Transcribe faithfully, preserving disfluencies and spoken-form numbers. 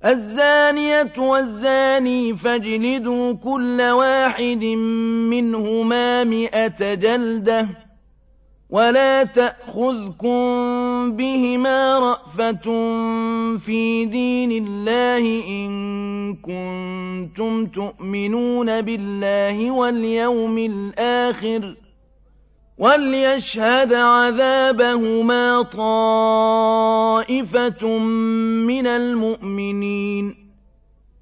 الزانية والزاني فاجلدوا كل واحد منهما مئة جلدة ولا تأخذكم بهما رأفة في دين الله إن كنتم تؤمنون بالله واليوم الآخر وليشهد عذابهما طائفة من المؤمنين.